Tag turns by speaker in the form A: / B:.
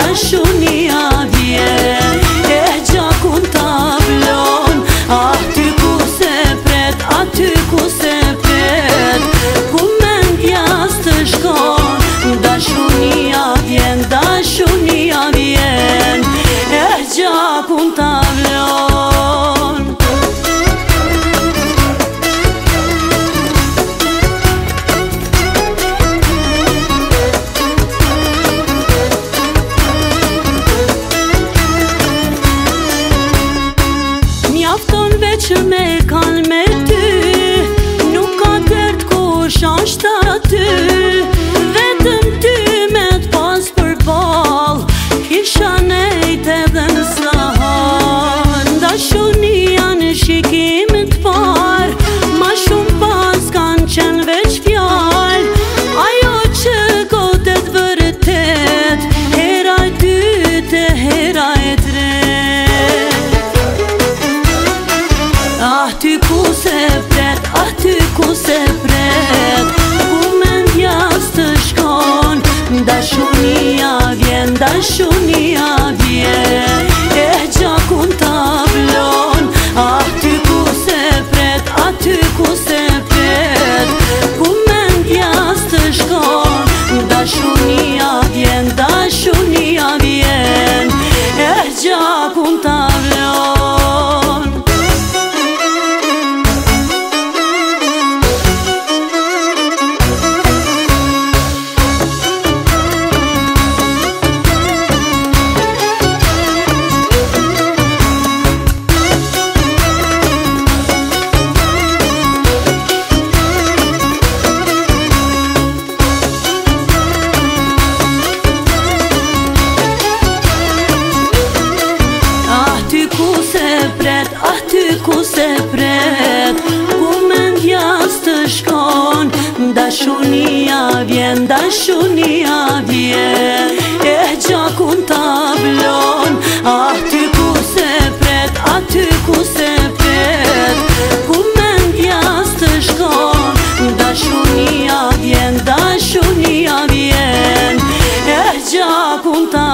A: dashunia vjen, e gjakun tablon, aty ku se pret, aty ku se pret, ku mendja s'të shkon, dashunia vjen, dashunia vjen, e gjakun tablon. Mjafton veç me kan me ty, nuk ka dert kush ashtë aty, vetëm ty me t'pas për ball, kisha nejt edhe në sahar. Dashunia në shikim t'par, ma shumë pas kan qenë veç fjall, ajo që godet vërtet, hera e dyte, hera e tret. Aty ku se pret, aty ku se pret, ku mendja s'të shkon, dashunia vjen, dashunia vjen, e gjakun tablon. Aty ku se pret, aty ku se pret, ku mendja s'të shkon, dashunia vjen, dashunia vjen, e gjakun tablon. Aty ku se pret, ku mendja s'të shkon, dashunia vjen, dashunia vjen, e gjakun tablon. Aty ku se pret, aty ku se pret, ku mendja s'të shkon, dashunia vjen, dashunia vjen, e gjakun tablon.